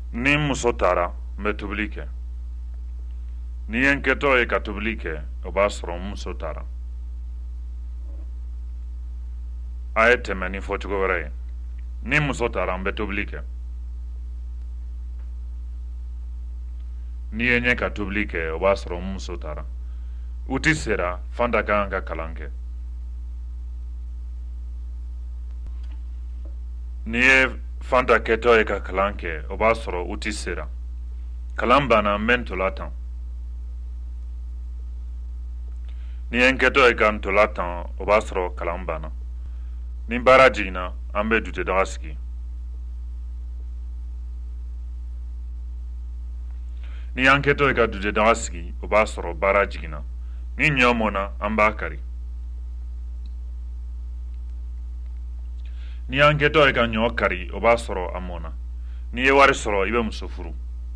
Ni muso taara n bɛ tobili kɛ ni ye n kɛtɔ ye ka tobili kɛ o b'a sɔrɔ n muso taara a ye tɛmɛ ni fɔcogo wɛrɛ ye ni muso taara n bɛ tobili kɛ ni ye ɲɛ ka tobili kɛ o b'a sɔrɔ n muso taara uti sera fanda ka kan ka kalan kɛ ni ye fanta kɛtɔ ye ka kalan kɛ o b'a sɔrɔ uti sera kalan banna n bɛ ntola tan ni ye n kɛtɔ ye ka ntola tan o b'a sɔrɔ kalan banna ni baara jiginna an bɛ dutedaga sigi ni y'an kɛtɔ ye ka dutedaga sigi o b'a sɔrɔ baara jiginna ni ɲɔ mɔna an b'a kari ni y'an kɛtɔ ye ka ɲɔ kari o b'a sɔrɔ a mɔna n'i ye wari sɔrɔ i bɛ muso furu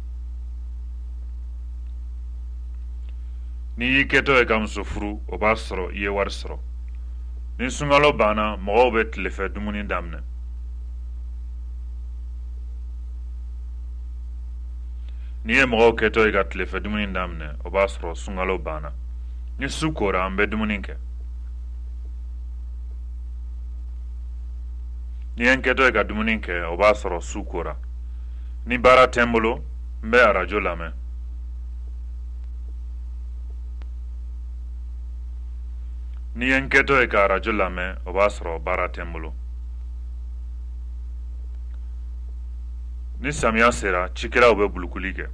n'i y'i kɛtɔ ye ka muso furu o b'a sɔrɔ i ye wari sɔrɔ ni sunkalo banna mɔgɔw bɛ tilefɛ dumuni daminɛ n'i ye mɔgɔw kɛtɔ ye ka tilefɛ dumuni daminɛ o b'a sɔrɔ sunkalo banna ni su kora an bɛ dumuni kɛ ni ye n kɛtɔ ye ka dumuni kɛ o b'a sɔrɔ su kora ni baara tɛ n bolo n bɛ arajo lamɛn ni ye n kɛtɔ ye ka arajo lamɛn o b'a sɔrɔ baara tɛ n bolo ni samiya sera cikɛlaw bɛ bulukuli kɛ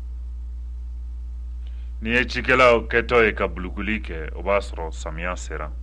ni ye cikɛlaw kɛtɔ ye ka bulukuli kɛ o b'a sɔrɔ samiya sera